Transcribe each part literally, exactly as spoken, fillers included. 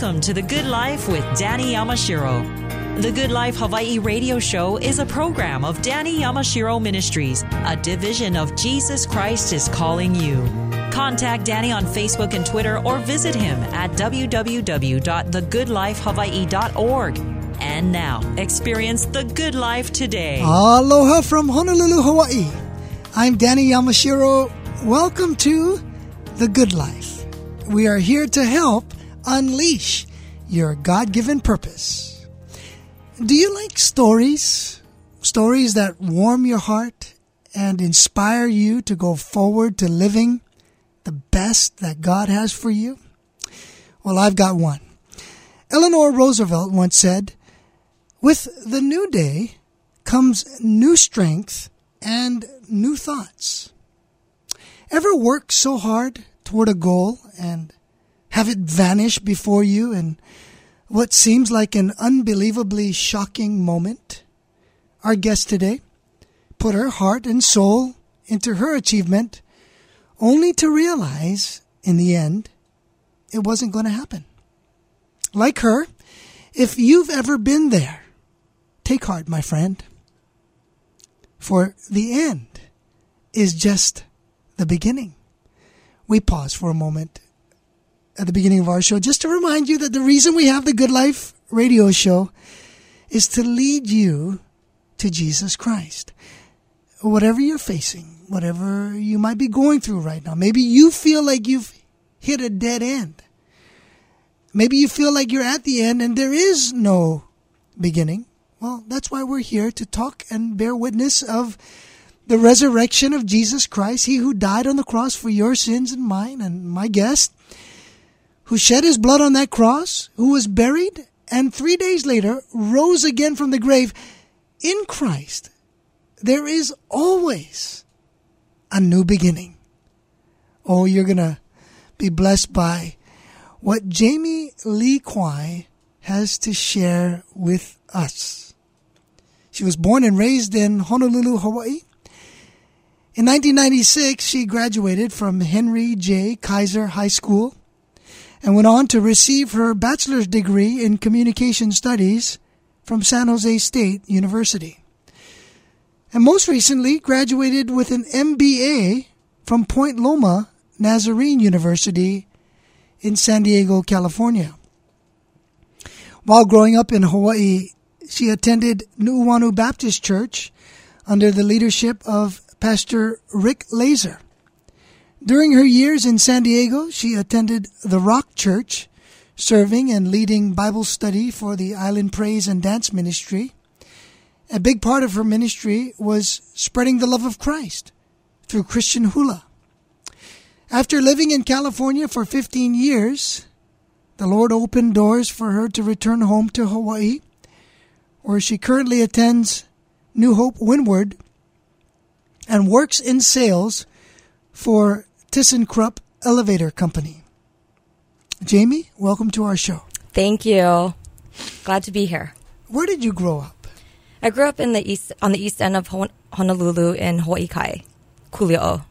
Welcome to The Good Life with Danny Yamashiro. The Good Life Hawaii radio show is a program of Danny Yamashiro Ministries, a division of Jesus Christ is Calling You. Contact Danny on Facebook and Twitter or visit him at w w w dot the good life hawaii dot org. And now, experience the good life today. Aloha from Honolulu, Hawaii. I'm Danny Yamashiro. Welcome to The Good Life. We are here to help unleash your God-given purpose. Do you like stories? Stories that warm your heart and inspire you to go forward to living the best that God has for you? Well, I've got one. Eleanor Roosevelt once said, "With the new day comes new strength and new thoughts." Ever work so hard toward a goal and have it vanish before you in what seems like an unbelievably shocking moment? Our guest today put her heart and soul into her achievement only to realize in the end it wasn't going to happen. Like her, if you've ever been there, take heart, my friend, for the end is just the beginning. We pause for a moment at the beginning of our show just to remind you that the reason we have the Good Life radio show is to lead you to Jesus Christ. Whatever you're facing, whatever you might be going through right now, maybe you feel like you've hit a dead end. Maybe you feel like you're at the end and there is no beginning. Well, that's why we're here to talk and bear witness of the resurrection of Jesus Christ, He who died on the cross for your sins and mine and my guest, who shed His blood on that cross, who was buried, and three days later rose again from the grave. In Christ, there is always a new beginning. Oh, you're going to be blessed by what Jamie Lee Kwai has to share with us. She was born and raised in Honolulu, Hawaii. In nineteen ninety-six, she graduated from Henry J. Kaiser High School and went on to receive her bachelor's degree in communication studies from San Jose State University. And most recently graduated with an M B A from Point Loma Nazarene University in San Diego, California. While growing up in Hawaii, she attended Nu'uanu Baptist Church under the leadership of Pastor Rick Laser. During her years in San Diego, she attended the Rock Church, serving and leading Bible study for the Island Praise and Dance Ministry. A big part of her ministry was spreading the love of Christ through Christian hula. After living in California for fifteen years, the Lord opened doors for her to return home to Hawaii, where she currently attends New Hope Windward and works in sales for ThyssenKrupp Elevator Company. Jamie, welcome to our show. Thank you. Glad to be here. Where did you grow up? I grew up in the east, on the east end of Honolulu in Hawaii Kai, Kuli'o.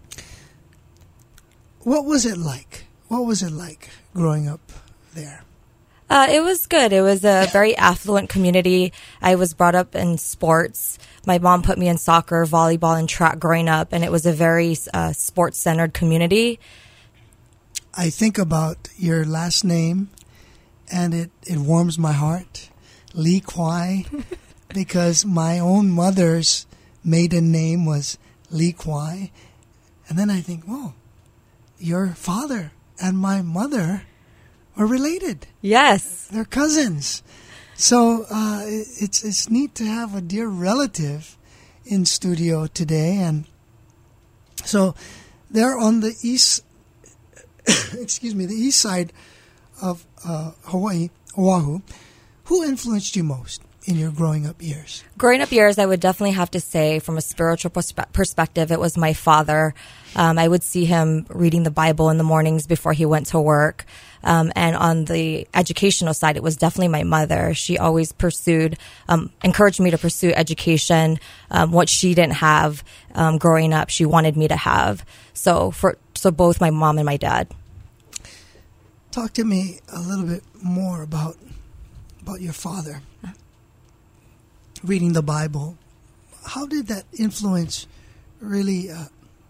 What was it like? What was it like growing up there? Uh, it was good. It was a very affluent community. I was brought up in sports. My mom put me in soccer, volleyball, and track growing up, and it was a very uh, sports-centered community. I think about your last name, and it, it warms my heart, Lee Kwai, because my own mother's maiden name was Lee Kwai. And then I think, whoa, your father and my mother are related. Yes. They're cousins. So uh, it's it's neat to have a dear relative in studio today. And so they're on the east, excuse me, the east side of uh, Hawaii, Oahu. Who influenced you most in your growing up years? Growing up years, I would definitely have to say from a spiritual perspe- perspective, it was my father. Um, I would see him reading the Bible in the mornings before he went to work. Um, and on the educational side, it was definitely my mother. She always pursued, um, encouraged me to pursue education, um, what she didn't have um, growing up, she wanted me to have. So for so both my mom and my dad. talk to me a little bit more about about your father reading the Bible. How did that influence really uh,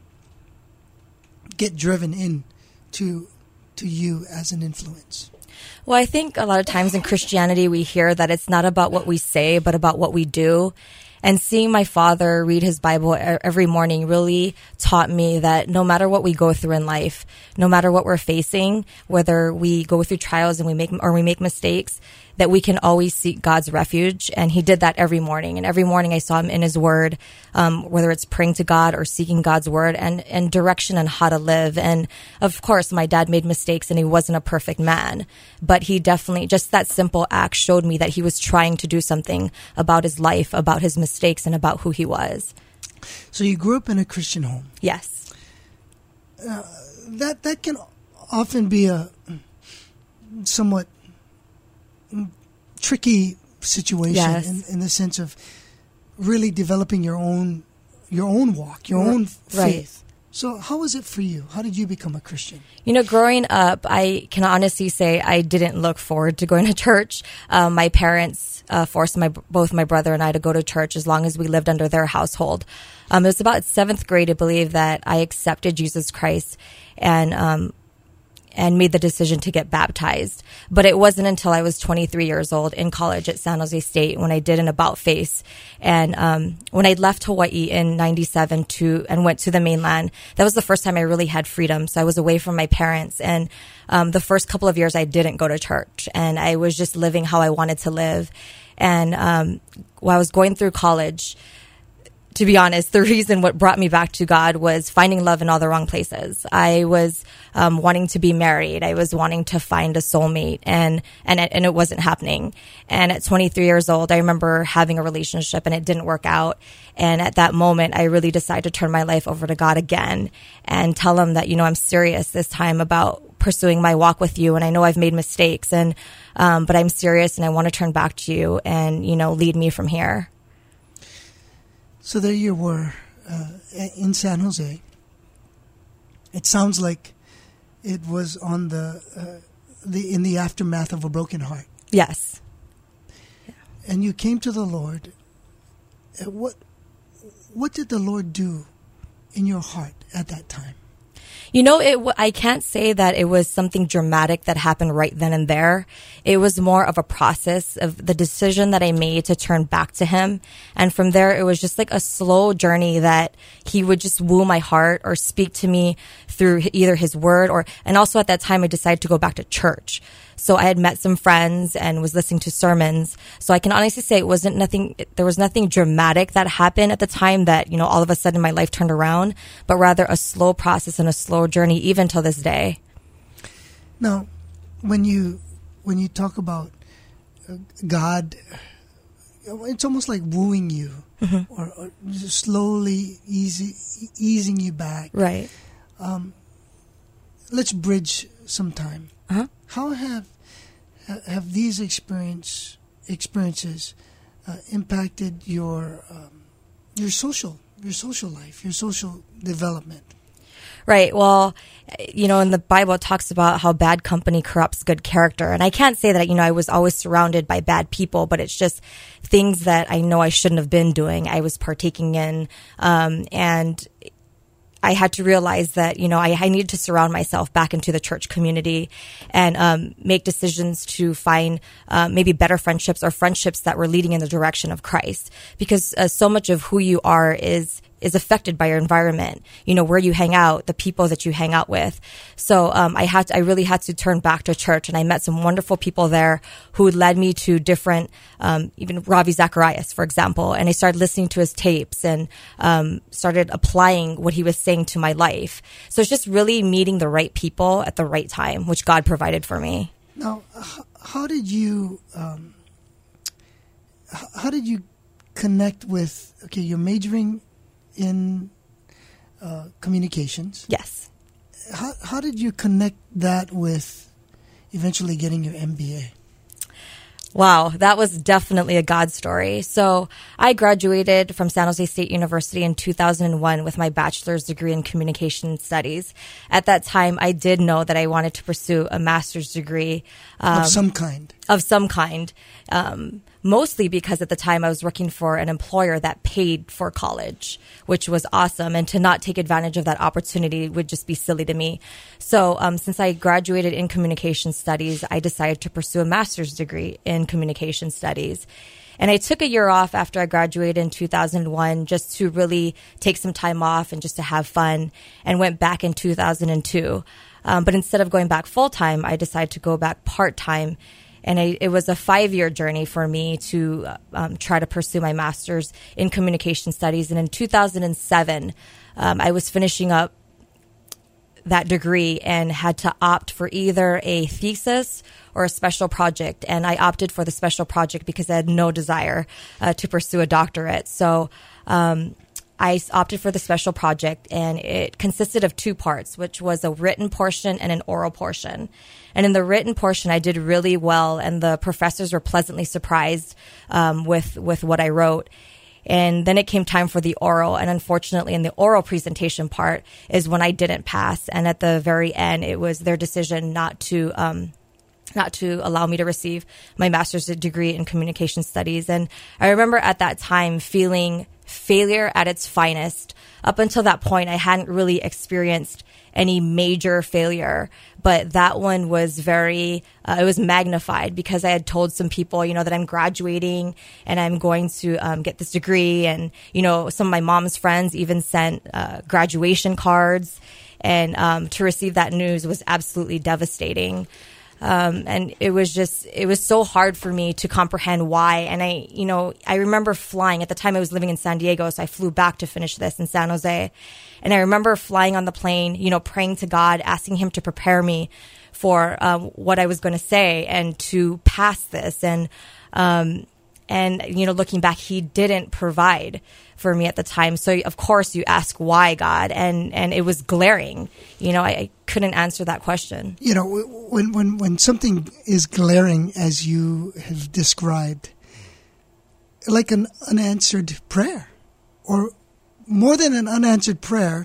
get driven in to to you as an influence? Well, I think a lot of times in Christianity we hear that it's not about what we say, but about what we do. And seeing my father read his Bible every morning really taught me that no matter what we go through in life, no matter what we're facing, whether we go through trials and we make or we make mistakes, that we can always seek God's refuge. And he did that every morning. And every morning I saw him in his word, um, whether it's praying to God or seeking God's word and, and direction on how to live. And of course, my dad made mistakes and he wasn't a perfect man, but he definitely, just that simple act showed me that he was trying to do something about his life, about his mistakes, and about who he was. So you grew up in a Christian home. Yes. Uh, that, that can often be a somewhat tricky situation yes. in, in the sense of really developing your own your own walk, your own faith. Right. So how was it for you? How did you become a Christian? You know, growing up, I can honestly say I didn't look forward to going to church. Um, my parents uh, forced my both my brother and I to go to church as long as we lived under their household. Um, it was about seventh grade, I believe, that I accepted Jesus Christ and um and made the decision to get baptized. But it wasn't until I was twenty-three years old in college at San Jose State when I did an about face. And um, when I left Hawaii in ninety-seven to and went to the mainland, that was the first time I really had freedom. So I was away from my parents. And um, the first couple of years I didn't go to church. And I was just living how I wanted to live. And um, while I was going through college, to be honest, the reason what brought me back to God was finding love in all the wrong places. I was um, wanting to be married. I was wanting to find a soulmate, and and it, and it wasn't happening. And at twenty-three years old, I remember having a relationship, and it didn't work out. And at that moment, I really decided to turn my life over to God again and tell him that, you know, I'm serious this time about pursuing my walk with you. And I know I've made mistakes, and um, but I'm serious, and I want to turn back to you, and you know, lead me from here. So there you were uh, in San Jose. It sounds like it was on the uh, the in the aftermath of a broken heart. Yes. Yeah. And you came to the Lord. Uh, what what did the Lord do in your heart at that time? You know, it. I can't say that it was something dramatic that happened right then and there. It was more of a process of the decision that I made to turn back to him. And from there, it was just like a slow journey that he would just woo my heart or speak to me through either his word or, and also at that time, I decided to go back to church. So I had met some friends and was listening to sermons. So I can honestly say it wasn't nothing, there was nothing dramatic that happened at the time that, you know, all of a sudden my life turned around, but rather a slow process and a slow journey even till this day. Now, when you, when you talk about God, it's almost like wooing you mm-hmm. or, or just slowly easy, easing you back. Right. Um, let's bridge some time. Uh-huh. How have have these experience experiences uh, impacted your um, your social your social life, your social development? Right. Well, you know, in the Bible, it talks about how bad company corrupts good character. And I can't say that, you know, I was always surrounded by bad people, but it's just things that I know I shouldn't have been doing. I was partaking in, um, and I had to realize that, you know, I, I needed to surround myself back into the church community and um, make decisions to find uh, maybe better friendships or friendships that were leading in the direction of Christ. Because uh, so much of who you are is is affected by your environment, you know, where you hang out, the people that you hang out with. So um, I had to, I really had to turn back to church, and I met some wonderful people there who led me to different, um, even Ravi Zacharias, for example. And I started listening to his tapes and um, started applying what he was saying to my life. So it's just really meeting the right people at the right time, which God provided for me. Now, how did you, um, how did you connect with, okay, you're majoring in uh, communications. Yes. How how did you connect that with eventually getting your M B A? Wow, that was definitely a God story. So I graduated from San Jose State University in two thousand one with my bachelor's degree in communication studies. At that time, I did know that I wanted to pursue a master's degree. Um, of some kind. Of some kind. Um, mostly because at the time I was working for an employer that paid for college, which was awesome. And to not take advantage of that opportunity would just be silly to me. So um, since I graduated in communication studies, I decided to pursue a master's degree in communication studies. And I took a year off after I graduated in two thousand one just to really take some time off and just to have fun, and went back in two thousand two. Um, but instead of going back full-time, I decided to go back part-time. And I, it was a five-year journey for me to um, try to pursue my master's in communication studies. And in two thousand seven, um, I was finishing up that degree and had to opt for either a thesis or a special project. And I opted for the special project because I had no desire uh, to pursue a doctorate. So um, I opted for the special project, and it consisted of two parts, which was a written portion and an oral portion. And in the written portion, I did really well, and the professors were pleasantly surprised um, with with what I wrote. And then it came time for the oral, and unfortunately, in the oral presentation part is when I didn't pass. And at the very end, it was their decision not to um, not to allow me to receive my master's degree in communication studies. And I remember at that time feeling failure at its finest. Up until that point, I hadn't really experienced any major failure, but that one was very, uh, it was magnified because I had told some people, you know, that I'm graduating and I'm going to um, get this degree. And, you know, some of my mom's friends even sent uh, graduation cards. And um, to receive that news was absolutely devastating. Um, and it was just, it was so hard for me to comprehend why. And I, you know, I remember flying at the time I was living in San Diego. So I flew back to finish this in San Jose. And I remember flying on the plane, you know, praying to God, asking him to prepare me for um, what I was going to say and to pass this. And, um, and, you know, looking back, he didn't provide for me at the time. So, of course, you ask why, God, and, and it was glaring. You know, I, I couldn't answer that question. You know, when, when, when something is glaring, as you have described, like an unanswered prayer, or more than an unanswered prayer,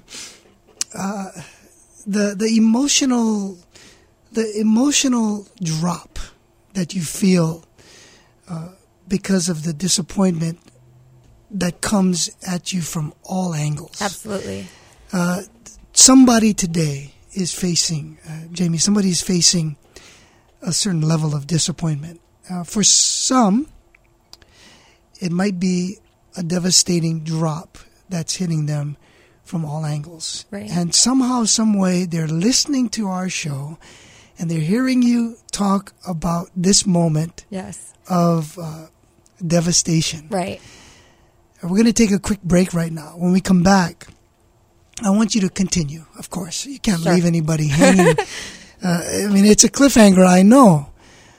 uh, the the emotional the emotional drop that you feel uh, because of the disappointment that comes at you from all angles. Absolutely. Uh, somebody today is facing, uh, Jamie, somebody is facing a certain level of disappointment. Uh, for some, it might be a devastating drop that's hitting them from all angles. Right. And somehow, some way, they're listening to our show and they're hearing you talk about this moment yes. of uh, devastation. Right. We're going to take a quick break right now. When we come back, I want you to continue, of course. You can't sure. leave anybody hanging. uh, I mean, it's a cliffhanger, I know.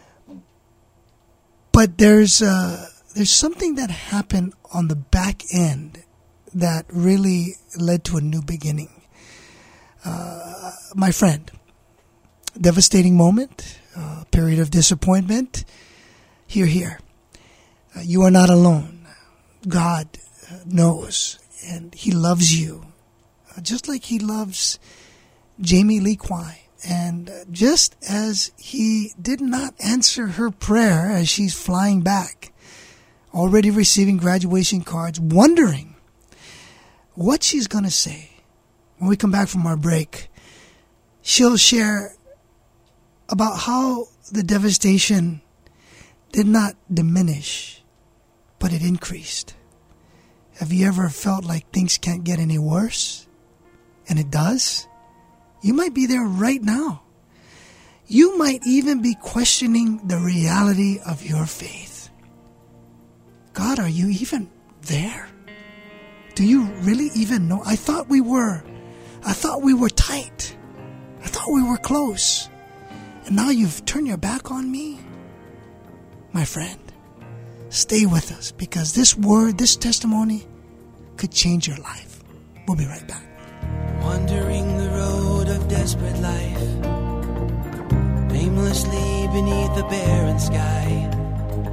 But there's uh, there's something that happened on the back end that really led to a new beginning. Uh, my friend, devastating moment, uh, period of disappointment. Hear, hear. Uh, you are not alone. God knows, and He loves you, uh, just like He loves Jamie Lee Kwai. And uh, just as He did not answer her prayer as she's flying back, already receiving graduation cards, wondering what she's going to say. When we come back from our break, she'll share about how the devastation did not diminish, but it increased. Have you ever felt like things can't get any worse? And it does? You might be there right now. You might even be questioning the reality of your faith. God, are you even there? Do you really even know? I thought we were. I thought we were tight. I thought we were close. And now you've turned your back on me? My friend, stay with us, because this word, this testimony could change your life. We'll be right back. Wandering the road of desperate life, aimlessly beneath the barren sky,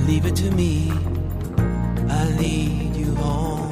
leave it to me. I lead you home.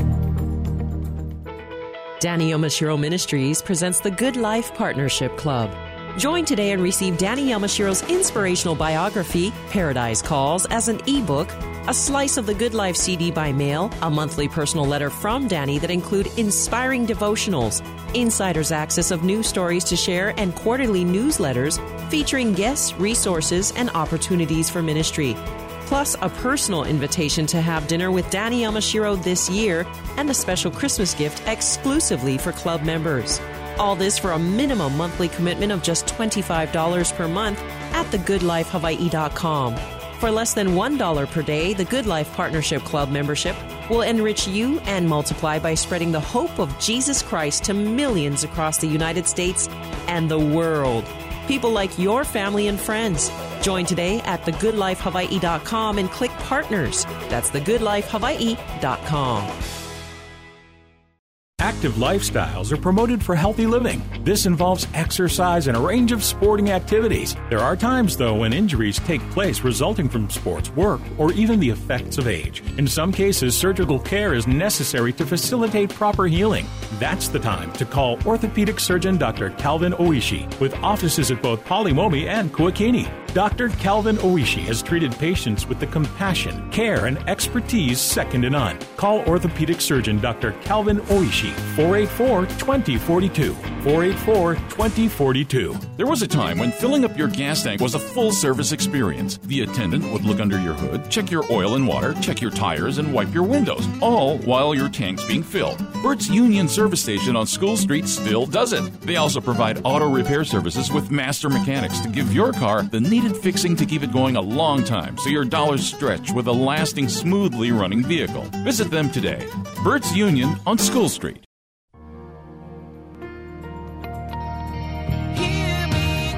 Danny Yamashiro Ministries presents the Good Life Partnership Club. Join today and receive Danny Yamashiro's inspirational biography, Paradise Calls, as an ebook, a slice of the Good Life C D by mail, a monthly personal letter from Danny that include inspiring devotionals, insider's access of news stories to share, and quarterly newsletters featuring guests, resources, and opportunities for ministry. Plus, a personal invitation to have dinner with Danny Yamashiro this year and a special Christmas gift exclusively for club members. All this for a minimum monthly commitment of just twenty-five dollars per month at the good life hawaii dot com. For less than one dollar per day, the Good Life Partnership Club membership will enrich you and multiply by spreading the hope of Jesus Christ to millions across the United States and the world. People like your family and friends. Join today at the good life hawaii dot com and click Partners. That's the good life hawaii dot com. Active lifestyles are promoted for healthy living. This involves exercise and a range of sporting activities. There are times, though, when injuries take place resulting from sports, work, or even the effects of age. In some cases, surgical care is necessary to facilitate proper healing. That's the time to call orthopedic surgeon Doctor Calvin Oishi, with offices at both Palimomi and Kuakini. Doctor Calvin Oishi has treated patients with the compassion, care, and expertise second to none. Call orthopedic surgeon Doctor Calvin Oishi, four eight four, two zero four two, four eight four, two zero four two. There was a time when filling up your gas tank was a full-service experience. The attendant would look under your hood, check your oil and water, check your tires, and wipe your windows, all while your tank's being filled. Bert's Union Service Station on School Street still does it. They also provide auto repair services with master mechanics to give your car the needed fixing to keep it going a long time so your dollars stretch with a lasting, smoothly running vehicle. Visit them today. Bert's Union on School Street. Hear me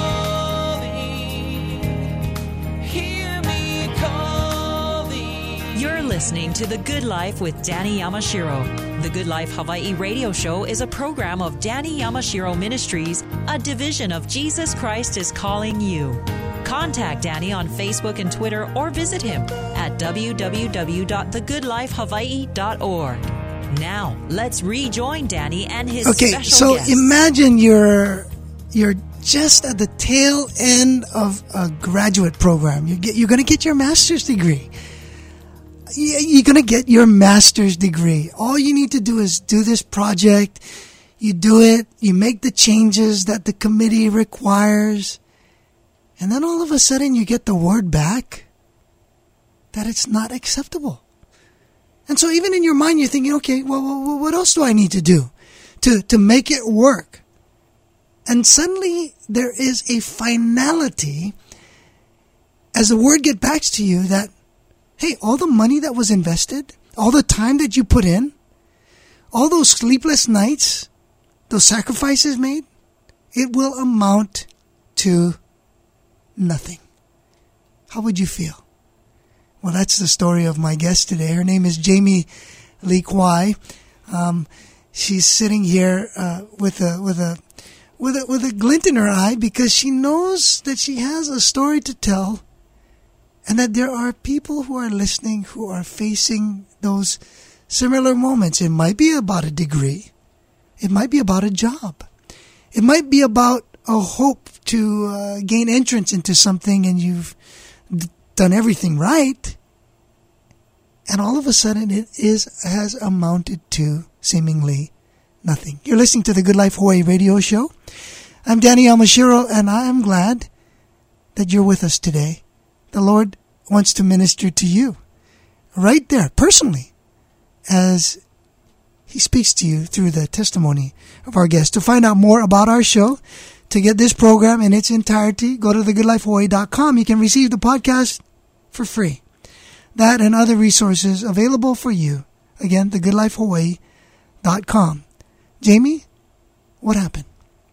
calling. Hear me calling. You're listening to The Good Life with Danny Yamashiro. The Good Life Hawaii radio show is a program of Danny Yamashiro Ministries, a division of Jesus Christ is Calling You. Contact Danny on Facebook and Twitter or visit him at w w w dot the good life hawaii dot org. Now, let's rejoin Danny and his okay, special so guest. imagine you're you're just at the tail end of a graduate program. You get, you're going to get your master's degree. You're going to get your master's degree. All you need to do is do this project. You do it. You make the changes that the committee requires. And then all of a sudden you get the word back that it's not acceptable. And so even in your mind you're thinking, okay, well, well what else do I need to do to, to make it work? And suddenly there is a finality as the word gets back to you that, hey, all the money that was invested, all the time that you put in, all those sleepless nights, those sacrifices made, it will amount to nothing. How would you feel? Well, that's the story of my guest today. Her name is Jamie Lee Kwai. Um, she's sitting here uh, with a with a with a with a glint in her eye because she knows that she has a story to tell, and that there are people who are listening who are facing those similar moments. It might be about a degree. It might be about a job. It might be about a hope to uh, gain entrance into something and you've d- done everything right, and all of a sudden it is has amounted to seemingly nothing. You're listening to the Good Life Hawaii radio show. I'm Danny Yamashiro, and I am glad that you're with us today. The Lord wants to minister to you right there, personally, as He speaks to you through the testimony of our guest. To find out more about our show, to get this program in its entirety, go to the good life hawaii dot com. You can receive the podcast for free. That and other resources available for you. Again, the good life hawaii dot com. Jamie, what happened?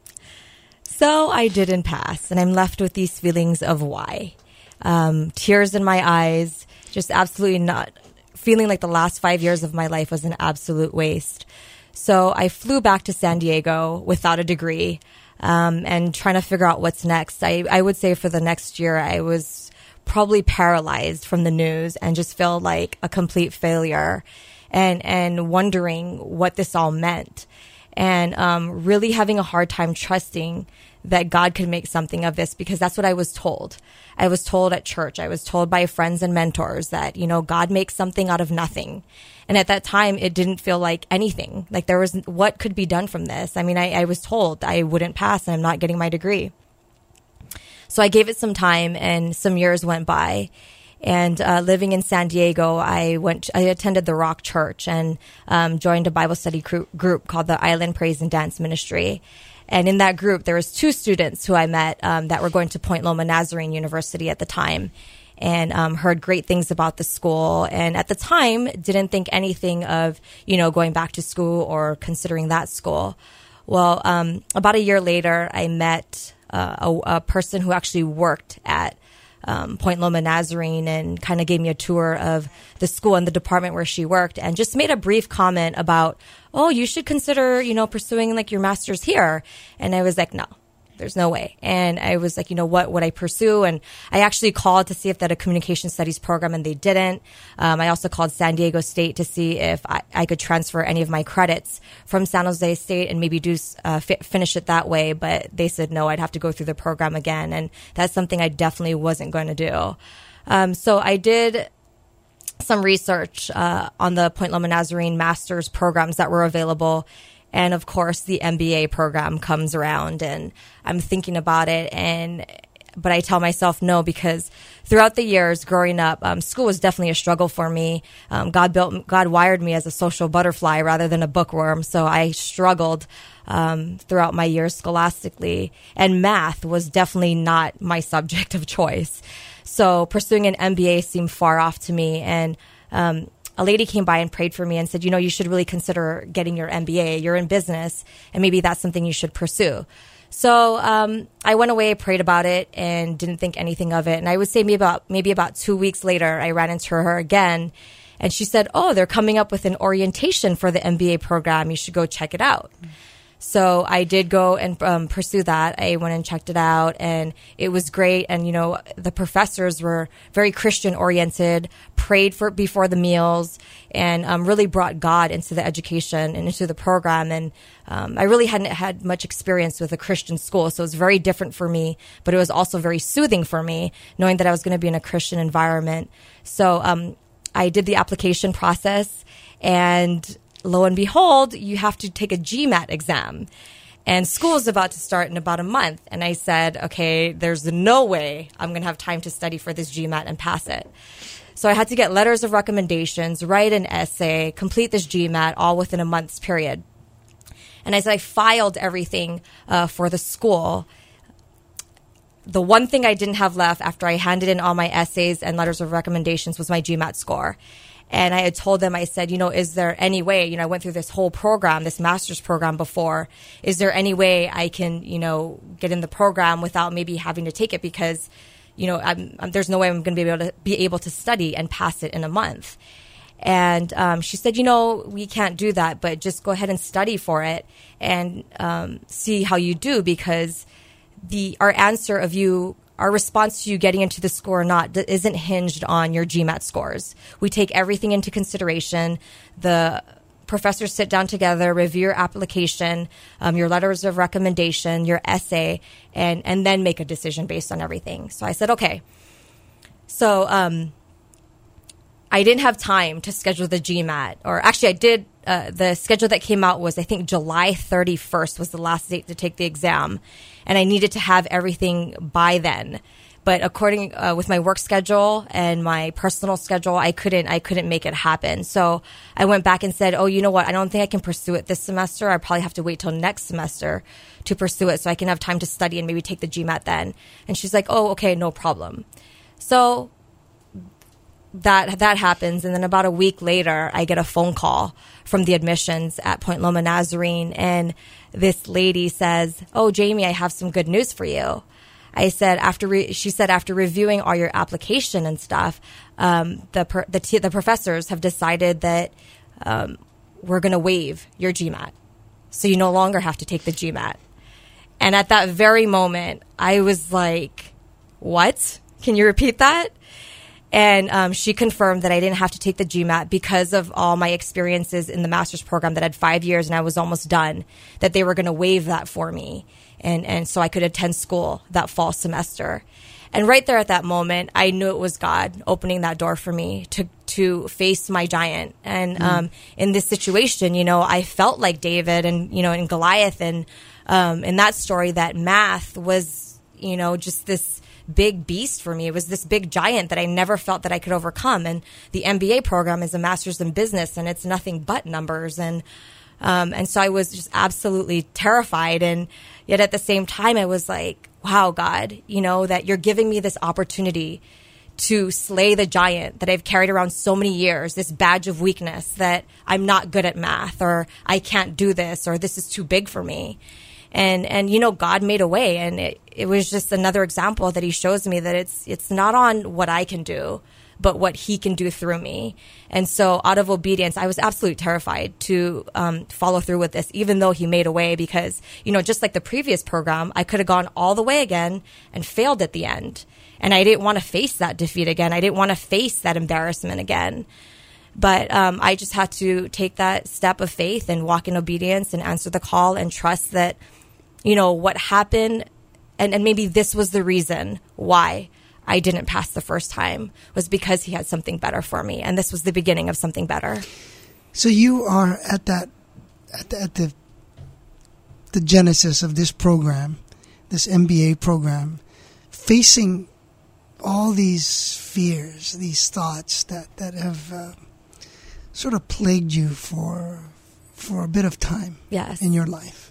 So I didn't pass, and I'm left with these feelings of why. Um, tears in my eyes, just absolutely not feeling like the last five years of my life was an absolute waste. So I flew back to San Diego without a degree. Um, and trying to figure out what's next. I, I would say for the next year, I was probably paralyzed from the news and just feel like a complete failure and, and wondering what this all meant. And um, really having a hard time trusting that God could make something of this, because that's what I was told. I was told at church, I was told by friends and mentors that, you know, God makes something out of nothing. And at that time, it didn't feel like anything. Like there was, what could be done from this? I mean, I, I was told I wouldn't pass and I'm not getting my degree. So I gave it some time and some years went by. And uh, living in San Diego, I went. I attended the Rock Church and um, joined a Bible study group, group called the Island Praise and Dance Ministry. And in that group, there was two students who I met um, that were going to Point Loma Nazarene University at the time, and um, heard great things about the school. And at the time, didn't think anything of, you know, going back to school or considering that school. Well, um, about a year later, I met uh, a, a person who actually worked at Um, Point Loma Nazarene and kind of gave me a tour of the school and the department where she worked, and just made a brief comment about, oh, you should consider, you know, pursuing like your master's here. And I was like, no, there's no way. And I was like, you know, what would I pursue? And I actually called to see if they had a communication studies program, and they didn't. Um, I also called San Diego State to see if I, I could transfer any of my credits from San Jose State and maybe do uh, fi- finish it that way. But they said, no, I'd have to go through the program again. And that's something I definitely wasn't going to do. Um, so I did some research uh, on the Point Loma Nazarene master's programs that were available. And of course, the M B A program comes around, and I'm thinking about it. And but I tell myself no, because throughout the years growing up, um, school was definitely a struggle for me. Um, God built, God wired me as a social butterfly rather than a bookworm, so I struggled um, throughout my years scholastically. And math was definitely not my subject of choice. So pursuing an M B A seemed far off to me, and um, a lady came by and prayed for me and said, you know, you should really consider getting your M B A. You're in business, and maybe that's something you should pursue. So um, I went away, prayed about it, and didn't think anything of it. And I would say maybe about maybe about two weeks later, I ran into her again, and she said, oh, they're coming up with an orientation for the M B A program. You should go check it out. Mm-hmm. So I did go and um, pursue that. I went and checked it out, and it was great. And, you know, the professors were very Christian oriented, prayed for before the meals, and um, really brought God into the education and into the program. And um, I really hadn't had much experience with a Christian school, so it was very different for me, but it was also very soothing for me, knowing that I was going to be in a Christian environment. So um, I did the application process, and lo and behold, you have to take a GMAT exam. And school is about to start in about a month. And I said, okay, there's no way I'm going to have time to study for this GMAT and pass it. So I had to get letters of recommendations, write an essay, complete this GMAT, all within a month's period. And as I filed everything uh, for the school, the one thing I didn't have left after I handed in all my essays and letters of recommendations was my GMAT score. And I had told them, I said, you know, is there any way, you know, I went through this whole program, this master's program before. Is there any way I can, you know, get in the program without maybe having to take it? Because, you know, I'm, I'm, there's no way I'm going to be able to be able to study and pass it in a month. And um, she said, you know, we can't do that, but just go ahead and study for it and um, see how you do, because the our answer of you Our response to you getting into the school or not isn't hinged on your GMAT scores. We take everything into consideration. The professors sit down together, review your application, um, your letters of recommendation, your essay, and, and then make a decision based on everything. So I said, okay. So um, I didn't have time to schedule the GMAT. Or actually, I did. Uh, the schedule that came out was, I think, July thirty-first was the last date to take the exam. And I needed to have everything by then. But according uh, with my work schedule and my personal schedule, I couldn't I couldn't make it happen. So I went back and said, oh, you know what? I don't think I can pursue it this semester. I probably have to wait till next semester to pursue it so I can have time to study and maybe take the GMAT then. And she's like, oh, okay, no problem. So that that happens. And then about a week later, I get a phone call from the admissions at Point Loma Nazarene. And this lady says, oh, Jamie, I have some good news for you. I said, after re- she said, after reviewing all your application and stuff, um, the, per- the, t- the professors have decided that um, we're going to waive your GMAT. So you no longer have to take the GMAT. And at that very moment, I was like, what? Can you repeat that? And um, she confirmed that I didn't have to take the GMAT because of all my experiences in the master's program that had five years and I was almost done, that they were going to waive that for me. And, and so I could attend school that fall semester. And right there at that moment, I knew it was God opening that door for me to, to face my giant. And mm. um, in this situation, you know, I felt like David and, you know, in Goliath. And um, in that story, that math was, you know, just this big beast for me. It was this big giant that I never felt that I could overcome. And the M B A program is a master's in business, and it's nothing but numbers. And um, and so I was just absolutely terrified. And yet at the same time, I was like, wow, God, you know, that you're giving me this opportunity to slay the giant that I've carried around so many years, this badge of weakness that I'm not good at math, or I can't do this, or this is too big for me. And, and, you know, God made a way, and it, it was just another example that he shows me that it's, it's not on what I can do, but what he can do through me. And so out of obedience, I was absolutely terrified to um, follow through with this, even though he made a way, because, you know, just like the previous program, I could have gone all the way again and failed at the end. And I didn't want to face that defeat again. I didn't want to face that embarrassment again. But um, I just had to take that step of faith and walk in obedience and answer the call and trust that, you know, what happened, and, and maybe this was the reason why I didn't pass the first time, was because he had something better for me. And this was the beginning of something better. So you are at that, at the, at the, the genesis of this program, this M B A program, facing all these fears, these thoughts that, that have uh, sort of plagued you for, for a bit of time yes. in your life.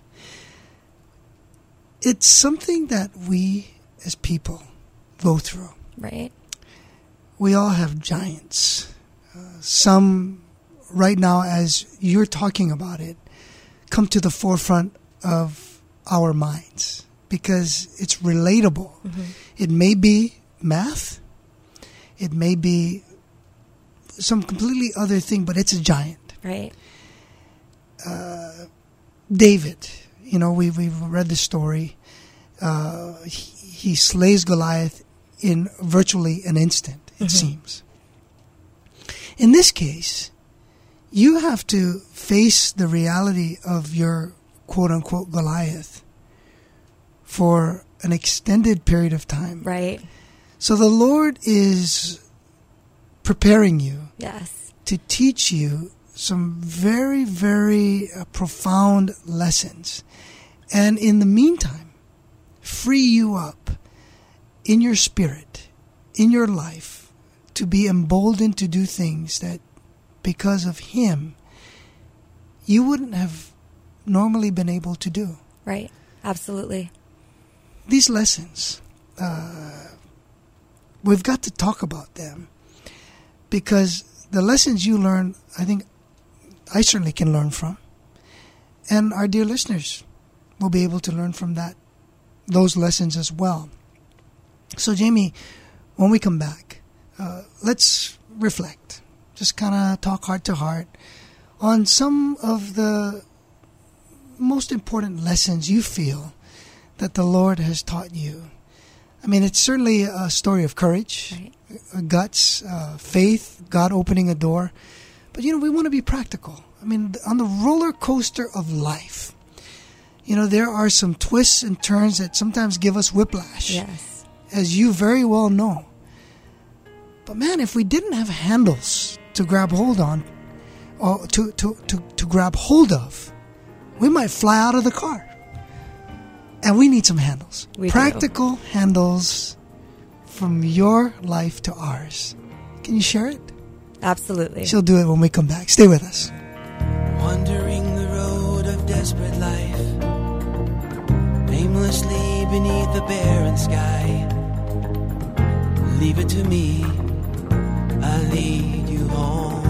It's something that we as people go through. Right. We all have giants. Uh, some, right now, as you're talking about it, come to the forefront of our minds because it's relatable. Mm-hmm. It may be math. It may be some completely other thing, but it's a giant. Right. Uh, David. You know, we, we've read the story. Uh, he, he slays Goliath in virtually an instant, it mm-hmm. seems. In this case, you have to face the reality of your quote-unquote Goliath for an extended period of time. Right. So the Lord is preparing you yes. to teach you some very, very uh, profound lessons. And in the meantime, free you up in your spirit, in your life, to be emboldened to do things that, because of Him, you wouldn't have normally been able to do. Right. Absolutely. These lessons, uh, we've got to talk about them, because the lessons you learn, I think I certainly can learn from, and our dear listeners will be able to learn from that, those lessons as well. So, Jamie, when we come back, uh, let's reflect, just kind of talk heart to heart on some of the most important lessons you feel that the Lord has taught you. I mean, it's certainly a story of courage, right. guts, uh, faith, God opening a door. But, you know, we want to be practical. I mean, on the roller coaster of life, you know, there are some twists and turns that sometimes give us whiplash, yes. as you very well know. But, man, if we didn't have handles to grab hold on, or to, to, to, to grab hold of, we might fly out of the car. And we need some handles. We Practical do. handles from your life to ours. Can you share it? Absolutely. She'll do it when we come back. Stay with us. Wandering the road of desperate life, aimlessly beneath the barren sky. Leave it to me, I'll lead you home.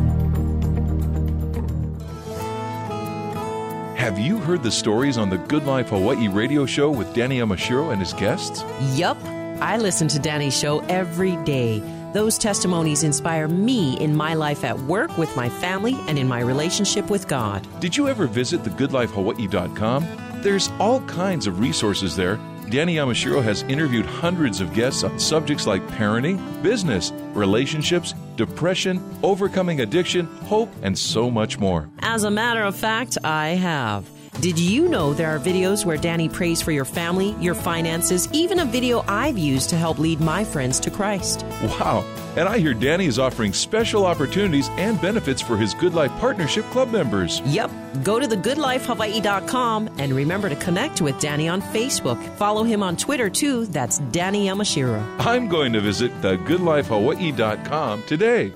Have you heard the stories on the Good Life Hawaii radio show with Danny Yamashiro and his guests? Yup. I listen to Danny's show every day. Those testimonies inspire me in my life at work, with my family, and in my relationship with God. Did you ever visit the good life hawaii dot com? There's all kinds of resources there, Danny Yamashiro has interviewed hundreds of guests on subjects like parenting, business, relationships, depression, overcoming addiction, hope, and so much more. As a matter of fact, I have. Did you know there are videos where Danny prays for your family, your finances, even a video I've used to help lead my friends to Christ? Wow. And I hear Danny is offering special opportunities and benefits for his Good Life Partnership Club members. Yep. Go to the good life hawaii dot com and remember to connect with Danny on Facebook. Follow him on Twitter, too. That's Danny Yamashiro. I'm going to visit the good life hawaii dot com today.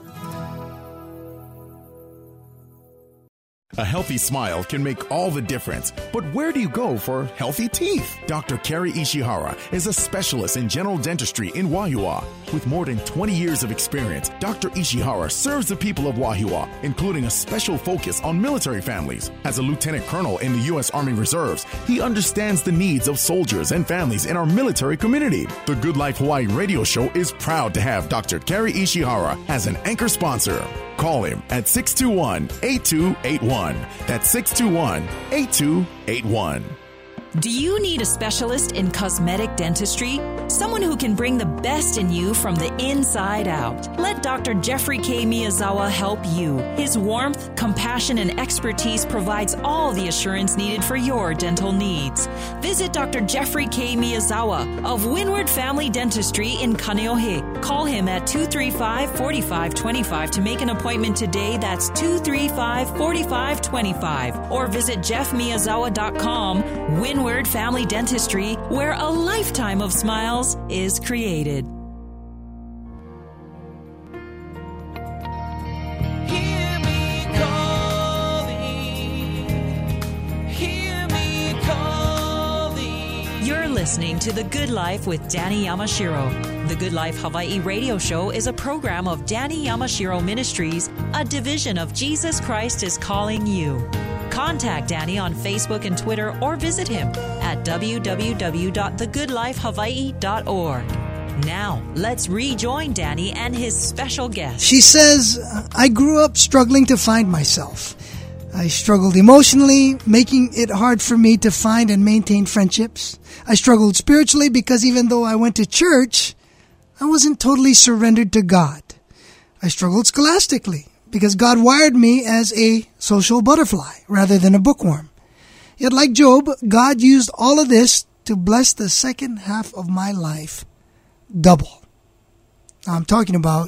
A healthy smile can make all the difference. But where do you go for healthy teeth? Doctor Kerry Ishihara is a specialist in general dentistry in Wahiawa. With more than twenty years of experience, Doctor Ishihara serves the people of Wahiawa, including a special focus on military families. As a lieutenant colonel in the U S Army Reserves, he understands the needs of soldiers and families in our military community. The Good Life Hawaii radio show is proud to have Doctor Kerry Ishihara as an anchor sponsor. Call him at six two one, eight two eight one. That's six two one, eight two eight one. Do you need a specialist in cosmetic dentistry? Someone who can bring the best in you from the inside out. Let Doctor Jeffrey K. Miyazawa help you. His warmth, compassion, and expertise provides all the assurance needed for your dental needs. Visit Doctor Jeffrey K. Miyazawa of Windward Family Dentistry in Kaneohe. Call him at two three five, four five two five to make an appointment today. That's two three five, four five two five. Or visit jeff miyazawa dot com. Windward Windward Family Dentistry, where a lifetime of smiles is created. Hear me calling, hear me calling. You're listening to The Good Life with Danny Yamashiro. The Good Life Hawaii radio show is a program of Danny Yamashiro Ministries, a division of Jesus Christ is Calling You. Contact Danny on Facebook and Twitter or visit him at w w w dot the good life hawaii dot org. Now, let's rejoin Danny and his special guest. She says, I grew up struggling to find myself. I struggled emotionally, making it hard for me to find and maintain friendships. I struggled spiritually because even though I went to church, I wasn't totally surrendered to God. I struggled scholastically because God wired me as a social butterfly rather than a bookworm. Yet like Job, God used all of this to bless the second half of my life double. Now, I'm talking about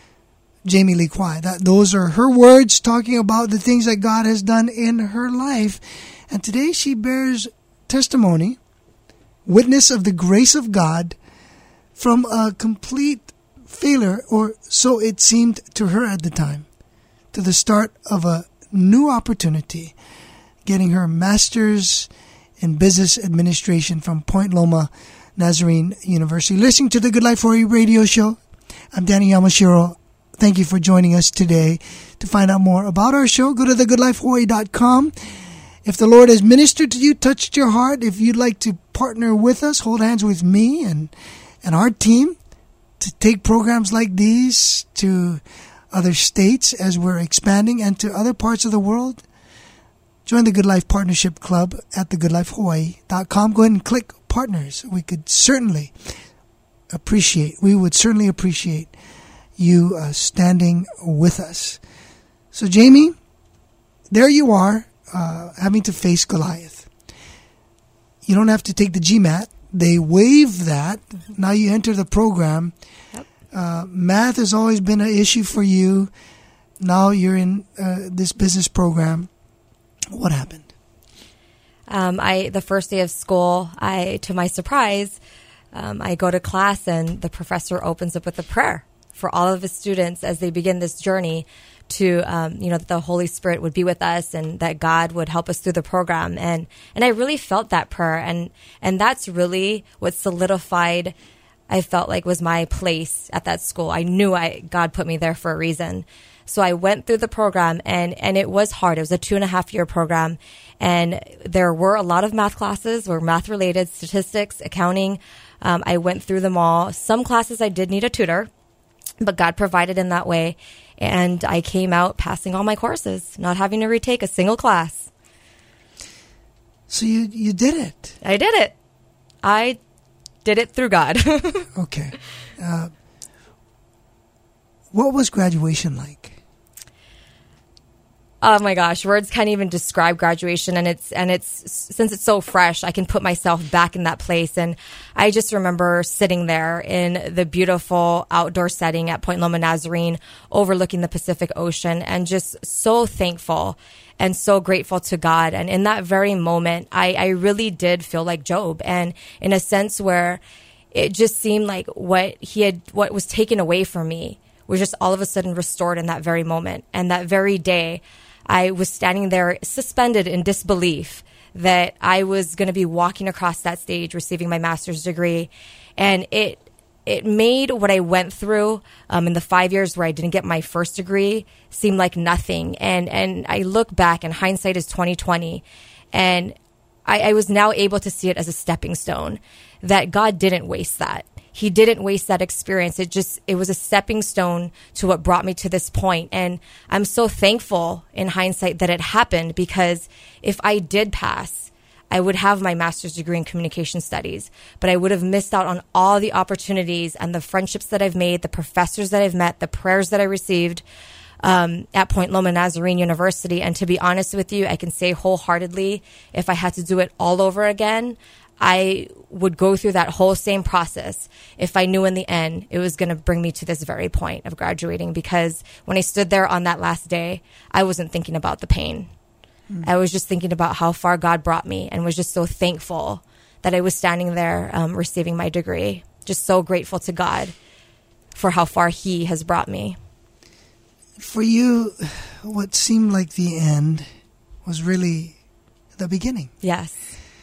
Jamie Lee Kwai. That, those are her words talking about the things that God has done in her life. And today she bears testimony, witness of the grace of God from a complete failure, or so it seemed to her at the time, to the start of a new opportunity, getting her master's in business administration from Point Loma Nazarene University. Listening to the Good Life Hawaii radio show, I'm Danny Yamashiro. Thank you for joining us today. To find out more about our show, go to the good life hawaii dot com. If the Lord has ministered to you, touched your heart, if you'd like to partner with us, hold hands with me and, and our team to take programs like these to other states as we're expanding and to other parts of the world, join the Good Life Partnership Club at the good life hawaii dot com. Go ahead and click partners. We could certainly appreciate, we would certainly appreciate you uh, standing with us. So Jamie, there you are, uh, having to face Goliath. You don't have to take the GMAT. They waive that. Now you enter the program. Yep. Uh, math has always been an issue for you. Now you're in uh, this business program. What happened? Um, I the first day of school, I, to my surprise, um, I go to class and the professor opens up with a prayer for all of his students as they begin this journey to, um, you know, that the Holy Spirit would be with us and that God would help us through the program. And, and I really felt that prayer. And, and that's really what solidified, I felt like, was my place at that school. I knew I, God put me there for a reason. So I went through the program and, and it was hard. It was a two and a half year program. And there were a lot of math classes, were math related, statistics, accounting. Um, I went through them all. Some classes I did need a tutor, but God provided in that way. And I came out passing all my courses, not having to retake a single class. So you, you did it. I did it. I did it through God. Okay. Uh, what was graduation like? Oh my gosh, words can't even describe graduation, and it's and it's since it's so fresh, I can put myself back in that place. And I just remember sitting there in the beautiful outdoor setting at Point Loma Nazarene, overlooking the Pacific Ocean, and just so thankful and so grateful to God. And in that very moment, I, I really did feel like Job, and in a sense where it just seemed like what he had, what was taken away from me, was just all of a sudden restored in that very moment. And that very day, I was standing there suspended in disbelief that I was going to be walking across that stage receiving my master's degree. And it it made what I went through um, in the five years where I didn't get my first degree seem like nothing. And and I look back, and hindsight is twenty twenty, and I, I was now able to see it as a stepping stone, that God didn't waste that. He didn't waste that experience. It just, it was a stepping stone to what brought me to this point. And I'm so thankful in hindsight that it happened, because if I did pass, I would have my master's degree in communication studies, but I would have missed out on all the opportunities and the friendships that I've made, the professors that I've met, the prayers that I received um, at Point Loma Nazarene University. And to be honest with you, I can say wholeheartedly, if I had to do it all over again, I would go through that whole same process if I knew in the end it was going to bring me to this very point of graduating. Because when I stood there on that last day, I wasn't thinking about the pain. Mm. I was just thinking about how far God brought me, and was just so thankful that I was standing there um, receiving my degree. Just so grateful to God for how far He has brought me. For you, what seemed like the end was really the beginning. Yes.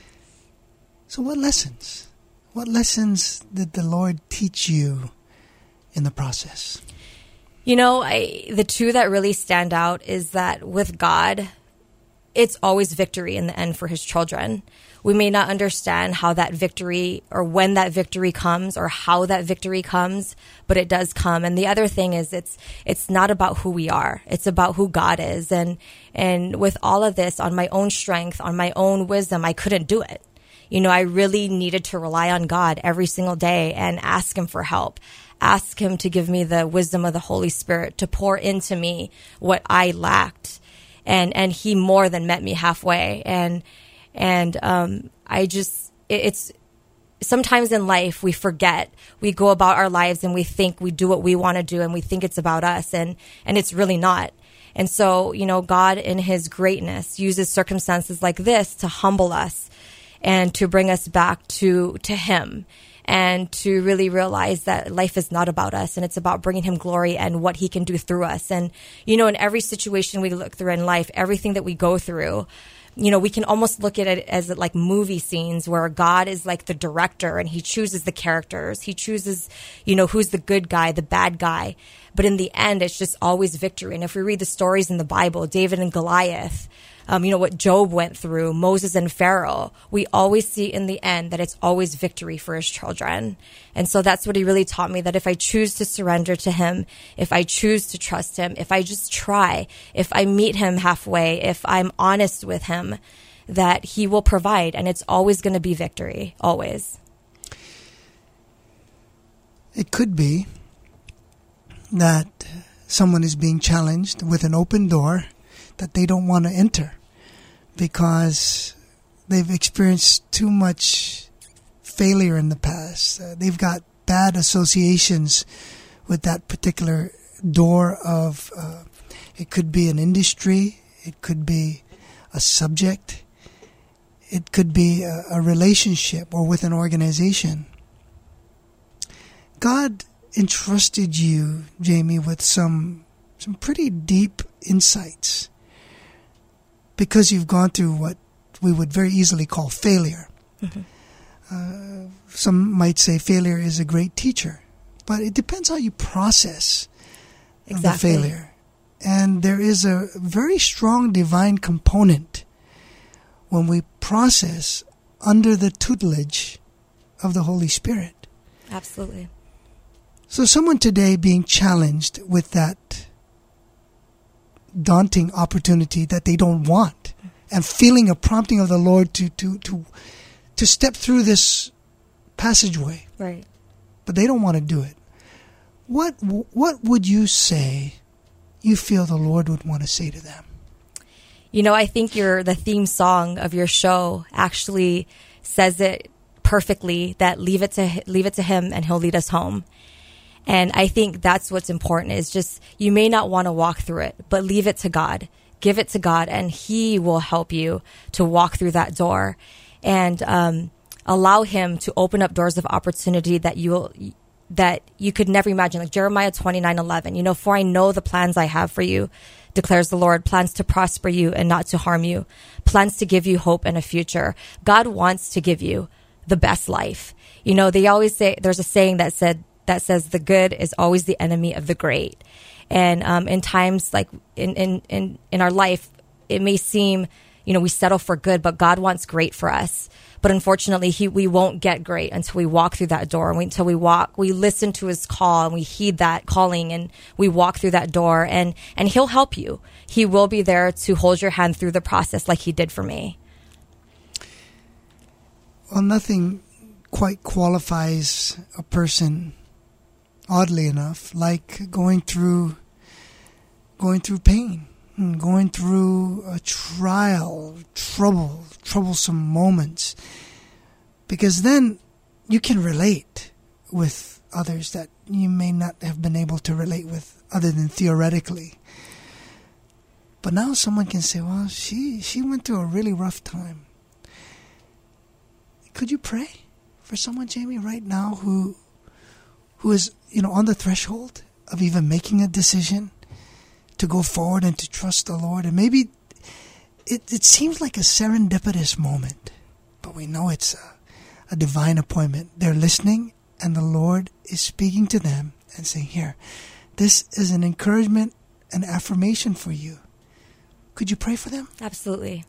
So what lessons? What lessons did the Lord teach you in the process? You know, I, the two that really stand out is that with God, it's always victory in the end for His children. We may not understand how that victory, or when that victory comes, or how that victory comes, but it does come. And the other thing is, it's it's not about who we are. It's about who God is. And and with all of this, on my own strength, on my own wisdom, I couldn't do it. You know, I really needed to rely on God every single day and ask Him for help. Ask Him to give me the wisdom of the Holy Spirit to pour into me what I lacked. And and He more than met me halfway. And and um, I just, it, it's, sometimes in life we forget. We go about our lives and we think we do what we want to do, and we think it's about us. And, and it's really not. And so, you know, God in His greatness uses circumstances like this to humble us, and to bring us back to to Him, and to really realize that life is not about us, and it's about bringing Him glory and what He can do through us. And, you know, in every situation we look through in life, everything that we go through, you know, we can almost look at it as like movie scenes where God is like the director, and He chooses the characters. He chooses, you know, who's the good guy, the bad guy. But in the end, it's just always victory. And if we read the stories in the Bible, David and Goliath, Um, you know, what Job went through, Moses and Pharaoh, we always see in the end that it's always victory for His children. And so that's what He really taught me, that if I choose to surrender to Him, if I choose to trust Him, if I just try, if I meet Him halfway, if I'm honest with Him, that He will provide, and it's always going to be victory, always. It could be that someone is being challenged with an open door that they don't want to enter because they've experienced too much failure in the past. Uh, they've got bad associations with that particular door of, uh, it could be an industry, it could be a subject, it could be a, a relationship, or with an organization. God entrusted you, Jamie, with some some pretty deep insights, because you've gone through what we would very easily call failure. Mm-hmm. Uh, some might say failure is a great teacher, but it depends how you process exactly. the failure. And there is a very strong divine component when we process under the tutelage of the Holy Spirit. Absolutely. So someone today being challenged with that daunting opportunity that they don't want, and feeling a prompting of the Lord to to to to step through this passageway. Right. But they don't want to do it. What what would you say you feel the Lord would want to say to them? You know, I think your the theme song of your show actually says it perfectly, that leave it to leave it to him and he'll lead us home. And I think that's what's important, is just, you may not want to walk through it, but leave it to God. Give it to God, and he will help you to walk through that door, and um, allow him to open up doors of opportunity that you will, that you could never imagine. Like Jeremiah twenty-nine eleven, you know, for I know the plans I have for you, declares the Lord, plans to prosper you and not to harm you, plans to give you hope and a future. God wants to give you the best life. You know, they always say, there's a saying that said, that says the good is always the enemy of the great. And um, in times like in, in, in, in our life, it may seem, you know, we settle for good, but God wants great for us. But unfortunately, he, we won't get great until we walk through that door. And we, until we walk, we listen to his call and we heed that calling and we walk through that door, and, and he'll help you. He will be there to hold your hand through the process like he did for me. Well, nothing quite qualifies a person, oddly enough, like going through going through pain, going through a trial, trouble, troublesome moments, because then you can relate with others that you may not have been able to relate with other than theoretically. But now someone can say, well, she, she went through a really rough time. Could you pray for someone, Jamie, right now who who is, you know, on the threshold of even making a decision to go forward and to trust the Lord? And maybe it, it seems like a serendipitous moment, but we know it's a, a divine appointment. They're listening, and the Lord is speaking to them and saying, here, this is an encouragement and affirmation for you. Could you pray for them? Absolutely.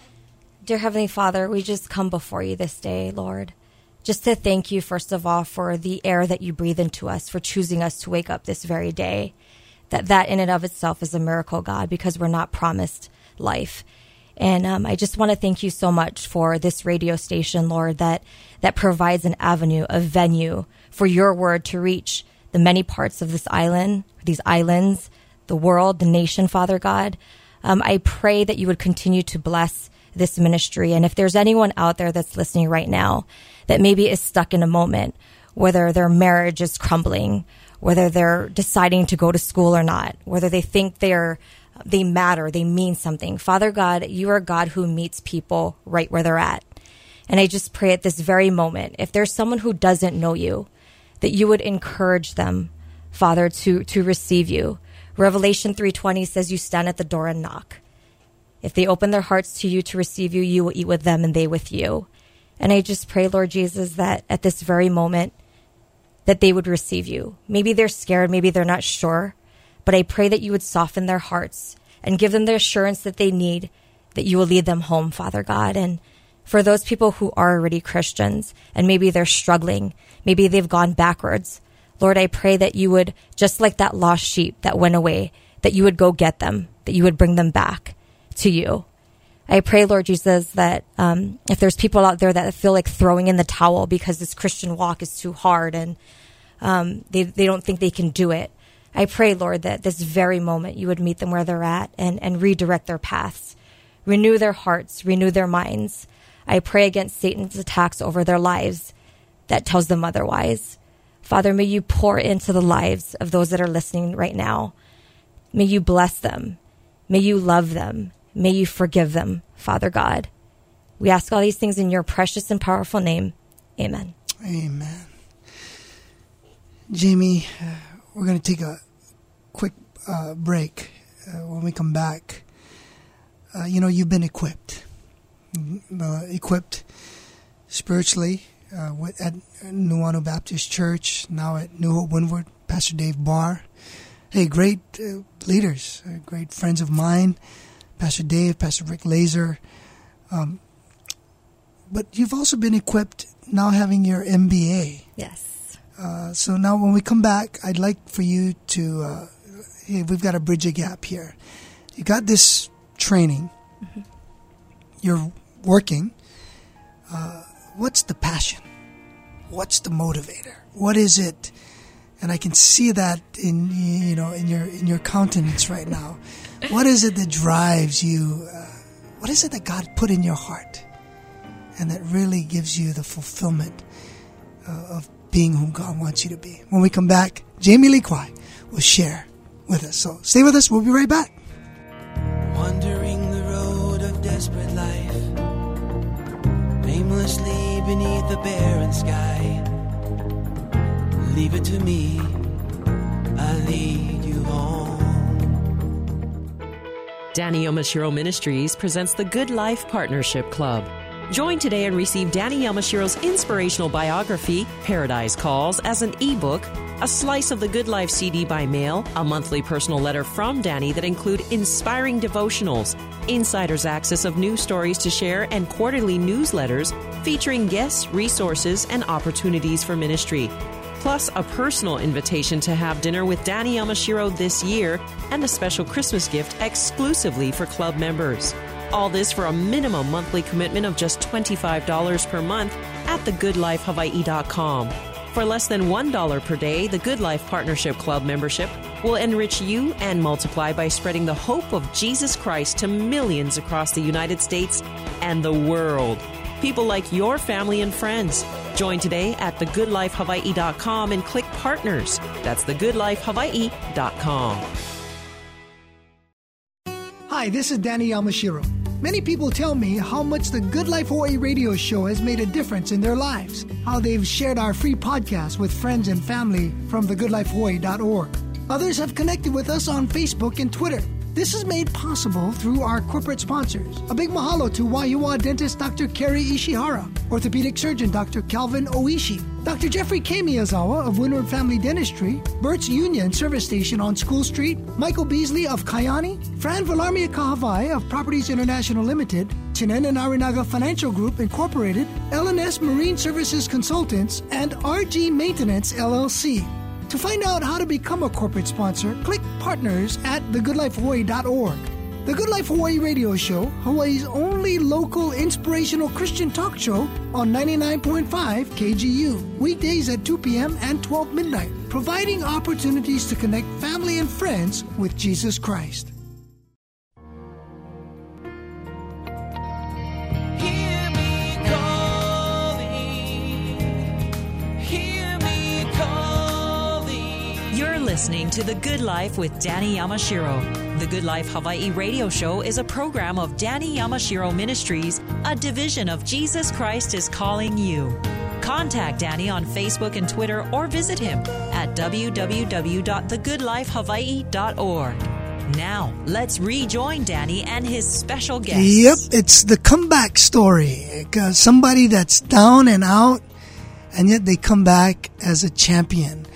Dear Heavenly Father, we just come before you this day, Lord, just to thank you, first of all, for the air that you breathe into us, for choosing us to wake up this very day. That that in and of itself is a miracle, God, because we're not promised life. And um, I just want to thank you so much for this radio station, Lord, that, that provides an avenue, a venue for your word to reach the many parts of this island, these islands, the world, the nation, Father God. Um, I pray that you would continue to bless this ministry. And if there's anyone out there that's listening right now that maybe is stuck in a moment, whether their marriage is crumbling, whether they're deciding to go to school or not, whether they think they're they matter, they mean something. Father God, you are a God who meets people right where they're at. And I just pray at this very moment, if there's someone who doesn't know you, that you would encourage them, Father, to, to receive you. Revelation three twenty says you stand at the door and knock. If they open their hearts to you to receive you, you will eat with them and they with you. And I just pray, Lord Jesus, that at this very moment, that they would receive you. Maybe they're scared, maybe they're not sure, but I pray that you would soften their hearts and give them the assurance that they need, that you will lead them home, Father God. And for those people who are already Christians and maybe they're struggling, maybe they've gone backwards, Lord, I pray that you would, just like that lost sheep that went away, that you would go get them, that you would bring them back to you. I pray, Lord Jesus, that um, if there's people out there that feel like throwing in the towel because this Christian walk is too hard and um, they they don't think they can do it, I pray, Lord, that this very moment you would meet them where they're at and, and redirect their paths, renew their hearts, renew their minds. I pray against Satan's attacks over their lives that tells them otherwise. Father, may you pour into the lives of those that are listening right now. May you bless them. May you love them. May you forgive them, Father God. We ask all these things in your precious and powerful name. Amen. Amen. Jamie, uh, we're going to take a quick uh, break. Uh, when we come back, uh, you know, you've been equipped. Uh, equipped spiritually uh, at Nu'uanu Baptist Church, now at New Hope Windward, Pastor Dave Barr. Hey, great uh, leaders, uh, great friends of mine, Pastor Dave, Pastor Rick Laser. Um, but you've also been equipped now having your M B A. Yes. Uh, so now when we come back, I'd like for you to, uh, hey, we've got to bridge a gap here. You got this training. Mm-hmm. You're working. Uh, what's the passion? what's the motivator? What is it? And I can see that in you know in your in your countenance right now. What is it that drives you? Uh, what is it that God put in your heart, and that really gives you the fulfillment uh, of being whom God wants you to be? When we come back, Jamie Lee Kwai will share with us. So stay with us. We'll be right back. Wandering the road of desperate life, aimlessly beneath the barren sky. Leave it to me, I'll lead you home. Danny Yamashiro Ministries presents the Good Life Partnership Club. Join today and receive Danny Yamashiro's inspirational biography, Paradise Calls, as an ebook, a slice of the Good Life C D by mail, a monthly personal letter from Danny that include inspiring devotionals, insider's access of news stories to share, and quarterly newsletters featuring guests, resources, and opportunities for ministry. Plus a personal invitation to have dinner with Danny Yamashiro this year and a special Christmas gift exclusively for club members. All this for a minimum monthly commitment of just twenty-five dollars per month at the good life hawaii dot com. For less than one dollar per day, the Good Life Partnership Club membership will enrich you and multiply by spreading the hope of Jesus Christ to millions across the United States and the world. People like your family and friends. Join today at the good life hawaii dot com and click Partners. That's the good life hawaii dot com. Hi, this is Danny Yamashiro. Many people tell me how much the Good Life Hawaii radio show has made a difference in their lives, how they've shared our free podcast with friends and family from the good life hawaii dot org. Others have connected with us on Facebook and Twitter. This is made possible through our corporate sponsors. A big mahalo to Waiua dentist Doctor Kerry Ishihara, orthopedic surgeon Doctor Calvin Oishi, Doctor Jeffrey K. Miyazawa of Windward Family Dentistry, Burt's Union Service Station on School Street, Michael Beasley of Kayani, Fran Villarmia Kahavai of Properties International Limited, Chinen and Arinaga Financial Group Incorporated, L and S Marine Services Consultants, and R G Maintenance L L C. To find out how to become a corporate sponsor, click Partners at the good life hawaii dot org. The Good Life Hawaii radio show, Hawaii's only local inspirational Christian talk show on ninety-nine point five K G U, weekdays at two p.m. and twelve midnight, providing opportunities to connect family and friends with Jesus Christ. Listening to The Good Life with Danny Yamashiro. The Good Life Hawaii radio show is a program of Danny Yamashiro Ministries, a division of Jesus Christ is Calling You. Contact Danny on Facebook and Twitter or visit him at w w w dot the good life hawaii dot org. Now, let's rejoin Danny and his special guest. Yep, it's the comeback story. Somebody that's down and out, and yet they come back as a champion.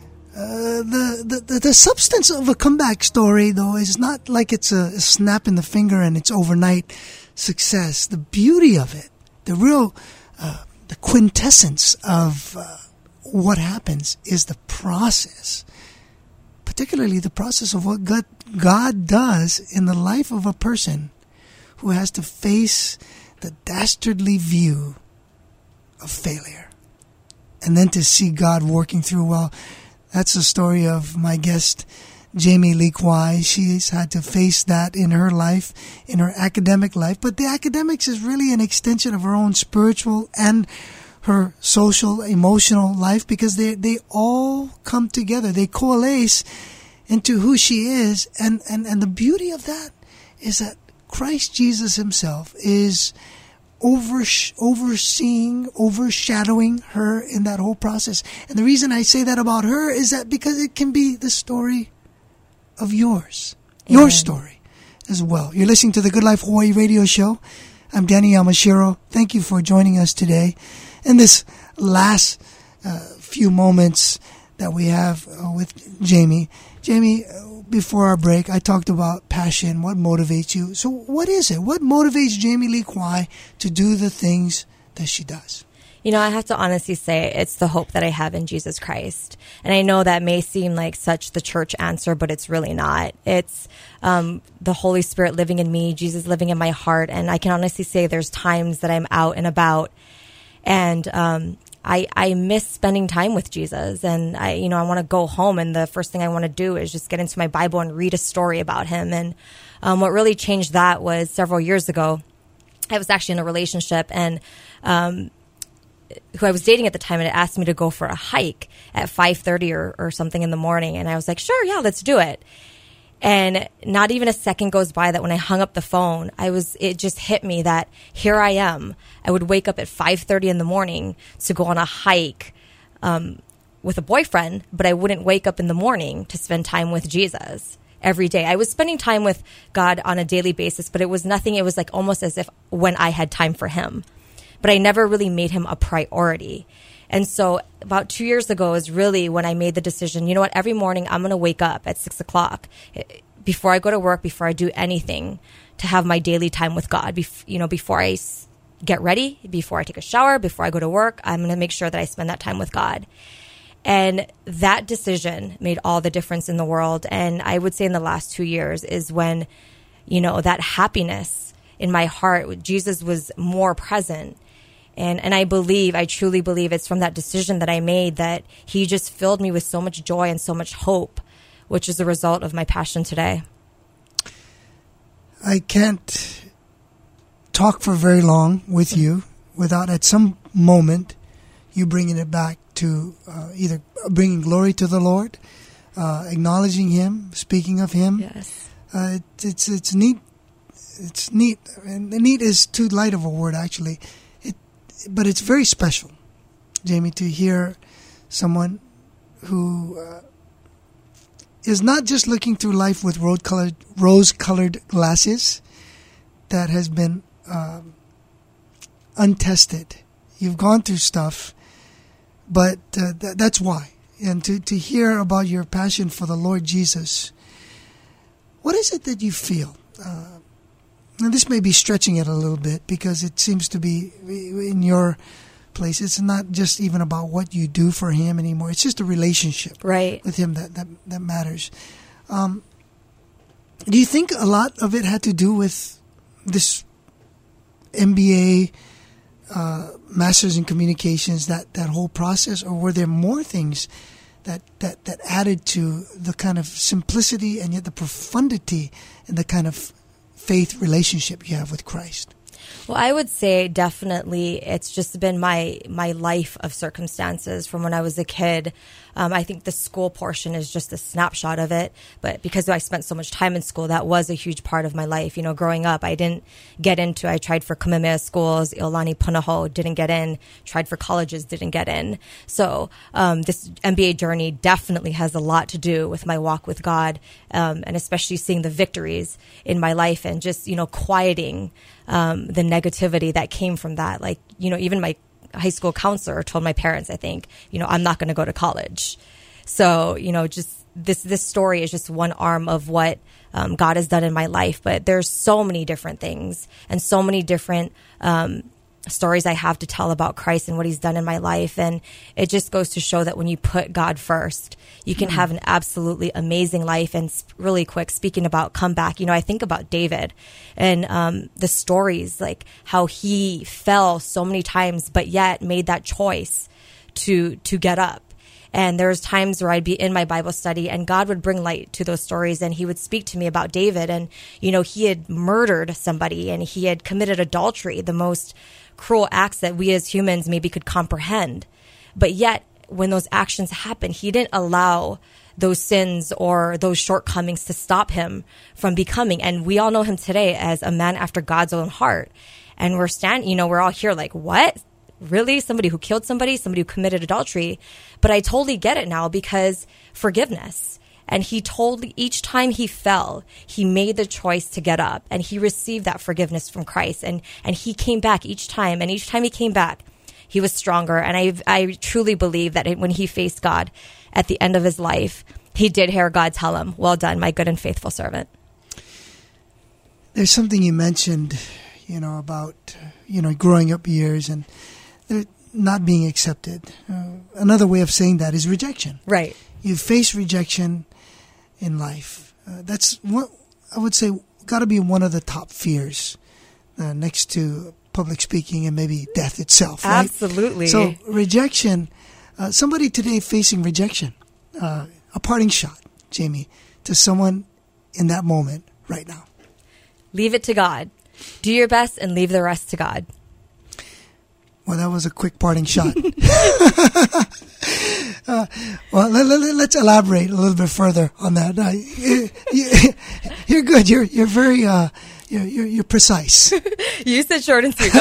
Uh, the, the the substance of a comeback story, though, is not like it's a, a snap in the finger and it's overnight success. The beauty of it, the real, uh, the quintessence of uh, what happens is the process, particularly the process of what God, God does in the life of a person who has to face the dastardly view of failure, and then to see God working through, well, that's the story of my guest, Jamie Lee Kwai. She's had to face that in her life, in her academic life. But the academics is really an extension of her own spiritual and her social, emotional life, because they they all come together. They coalesce into who she is. And, and, and the beauty of that is that Christ Jesus himself is Over, overseeing, overshadowing her in that whole process. And the reason I say that about her is that because it can be the story of yours, yeah. Your story as well. You're listening to the Good Life Hawaii radio show. I'm Danny Yamashiro. Thank you for joining us today. In this last uh, few moments that we have uh, with Jamie. Jamie, before our break, I talked about passion, what motivates you. So what is it? What motivates Jamie Lee Kwai to do the things that she does? You know, I have to honestly say it's the hope that I have in Jesus Christ. And I know that may seem like such the church answer, but it's really not. It's um, the Holy Spirit living in me, Jesus living in my heart. And I can honestly say there's times that I'm out and about and um, I, I miss spending time with Jesus, and I, you know, I want to go home, and the first thing I want to do is just get into my Bible and read a story about him. And um, what really changed that was several years ago, I was actually in a relationship, and um, who I was dating at the time, and it asked me to go for a hike at five thirty or, or something in the morning. And I was like, sure, yeah, let's do it. And not even a second goes by that when I hung up the phone, I was, it just hit me that here I am. I would wake up at five thirty in the morning to go on a hike um, with a boyfriend, but I wouldn't wake up in the morning to spend time with Jesus every day. I was spending time with God on a daily basis, but it was nothing. It was like almost as if when I had time for him, but I never really made him a priority. And so about two years ago is really when I made the decision, you know what, every morning I'm going to wake up at six o'clock before I go to work, before I do anything, to have my daily time with God. Bef- you know, before I s- get ready, before I take a shower, before I go to work, I'm going to make sure that I spend that time with God. And that decision made all the difference in the world. And I would say in the last two years is when, you know, that happiness in my heart, Jesus was more present. And and I believe, I truly believe it's from that decision that I made that he just filled me with so much joy and so much hope, which is the result of my passion today. I can't talk for very long with you without at some moment you bringing it back to uh, either bringing glory to the Lord, uh, acknowledging him, speaking of him. Yes. Uh, it, it's it's neat. It's neat. And neat is too light of a word, actually. But it's very special, Jamie, to hear someone who uh, is not just looking through life with rose-colored, rose-colored glasses that has been um, untested. You've gone through stuff, but uh, th- that's why. And to, to hear about your passion for the Lord Jesus, what is it that you feel? Uh, And this may be stretching it a little bit because it seems to be in your place. It's not just even about what you do for him anymore. It's just a relationship right. with him that, that, that matters. Um, do you think a lot of it had to do with this M B A, uh, Masters in Communications, that, that whole process? Or were there more things that, that, that added to the kind of simplicity and yet the profundity and the kind of faith relationship you have with Christ? Well, I would say definitely it's just been my my life of circumstances from when I was a kid. Um, I think the school portion is just a snapshot of it. But because I spent so much time in school, that was a huge part of my life. You know, growing up, I didn't get into, I tried for Kamehameha schools, Iolani Punahou, didn't get in, tried for colleges, didn't get in. So um, this M B A journey definitely has a lot to do with my walk with God, um, and especially seeing the victories in my life and just, you know, quieting um, the negativity that came from that. Like, you know, even my high school counselor told my parents, I think, you know, I'm not going to go to college. So, you know, just this, this story is just one arm of what um, God has done in my life. But there's so many different things and so many different um, stories I have to tell about Christ and what he's done in my life. And it just goes to show that when you put God first, you can mm-hmm. have an absolutely amazing life. And really quick, speaking about comeback, you know, I think about David and um, the stories, like how he fell so many times, but yet made that choice to to get up. And there was times where I'd be in my Bible study and God would bring light to those stories and he would speak to me about David. And, you know, he had murdered somebody and he had committed adultery, the most cruel acts that we as humans maybe could comprehend. But yet, when those actions happened, he didn't allow those sins or those shortcomings to stop him from becoming. And we all know him today as a man after God's own heart. And we're standing, you know, we're all here like, what? Really? Somebody who killed somebody, somebody who committed adultery. But I totally get it now because forgiveness. And he told each time he fell, he made the choice to get up and he received that forgiveness from Christ. And, and he came back each time. And each time he came back, he was stronger. And I I truly believe that when he faced God at the end of his life, he did hear God tell him, well done, my good and faithful servant. There's something you mentioned, you know, about, you know, growing up years and not being accepted. Uh, another way of saying that is rejection. Right. You face rejection in life. Uh, that's what I would say got to be one of the top fears uh, next to public speaking and maybe death itself, right? Absolutely. So rejection, uh, somebody today facing rejection, uh, a parting shot, Jamie, to someone in that moment right now. Leave it to God. Do your best and leave the rest to God. Well, that was a quick parting shot. uh, well, let, let, let's elaborate a little bit further on that. Uh, you, you, you're good. You're you're very uh, you're, you're you're precise. You said short and sweet.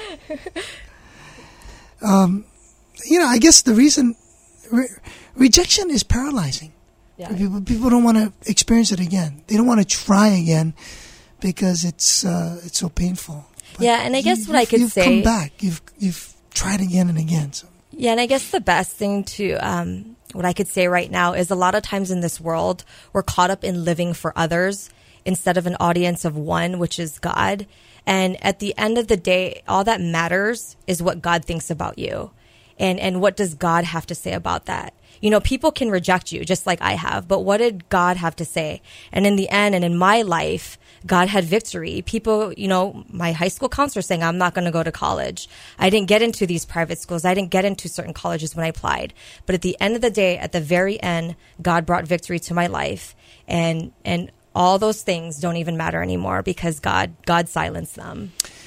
um, you know, I guess the reason re- rejection is paralyzing. Yeah. People people don't want to experience it again. They don't want to try again because it's uh, it's so painful. But yeah, and I guess you, what I could you've say... You've come back. You've, you've tried again and again. So. Yeah, and I guess the best thing to, um, what I could say right now is a lot of times in this world, we're caught up in living for others instead of an audience of one, which is God. And at the end of the day, all that matters is what God thinks about you. And, and what does God have to say about that? You know, people can reject you just like I have, but what did God have to say? And in the end, and in my life, God had victory. People, you know, my high school counselor saying, I'm not going to go to college. I didn't get into these private schools. I didn't get into certain colleges when I applied. But at the end of the day, at the very end, God brought victory to my life. And, and all those things don't even matter anymore because God, God silenced them.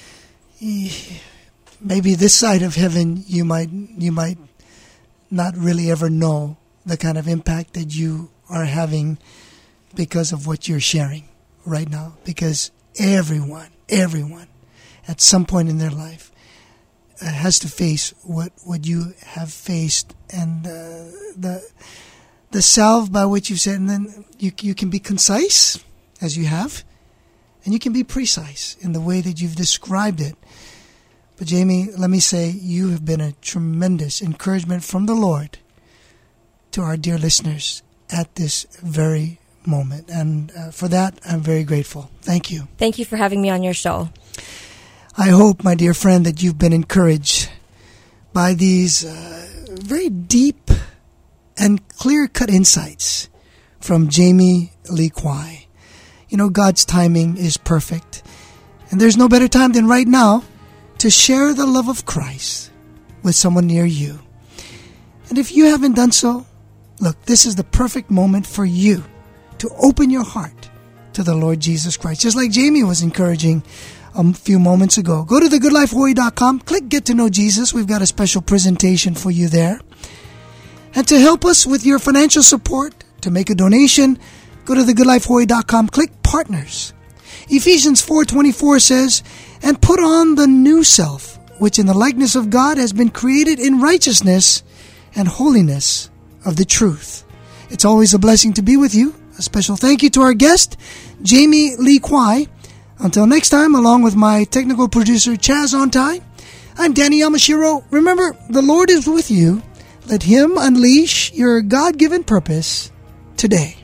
Maybe this side of heaven, you might, you might not really ever know the kind of impact that you are having because of what you're sharing right now, because everyone, everyone at some point in their life uh, has to face what, what you have faced, and uh, the the salve by which you said, and then you you can be concise as you have, and you can be precise in the way that you've described it. But Jamie, let me say, you have been a tremendous encouragement from the Lord to our dear listeners at this very moment. And uh, for that, I'm very grateful. Thank you. Thank you for having me on your show. I hope, my dear friend, that you've been encouraged by these uh, very deep and clear-cut insights from Jamie Lee Kwai. You know, God's timing is perfect. And there's no better time than right now to share the love of Christ with someone near you. And if you haven't done so, look, this is the perfect moment for you to open your heart to the Lord Jesus Christ. Just like Jamie was encouraging a few moments ago. Go to the good life hawaii dot com, click Get to Know Jesus. We've got a special presentation for you there. And to help us with your financial support, to make a donation, go to the good life hawaii dot com, click Partners. Ephesians four twenty-four says, and put on the new self, which in the likeness of God has been created in righteousness and holiness of the truth. It's always a blessing to be with you. A special thank you to our guest, Jamie Lee Kwai. Until next time, along with my technical producer, Chaz Ontai, I'm Danny Yamashiro. Remember, the Lord is with you. Let Him unleash your God-given purpose today.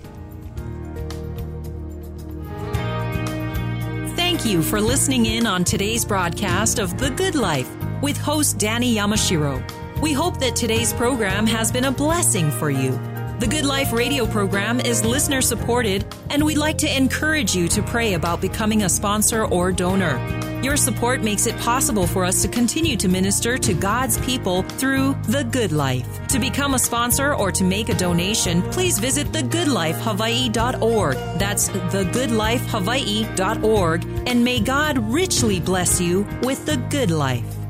Thank you for listening in on today's broadcast of The Good Life with host Danny Yamashiro. We hope that today's program has been a blessing for you. The Good Life radio program is listener supported, and we'd like to encourage you to pray about becoming a sponsor or donor. Your support makes it possible for us to continue to minister to God's people through The Good Life. To become a sponsor or to make a donation, please visit the good life hawaii dot org. That's the good life hawaii dot org. And may God richly bless you with the good life.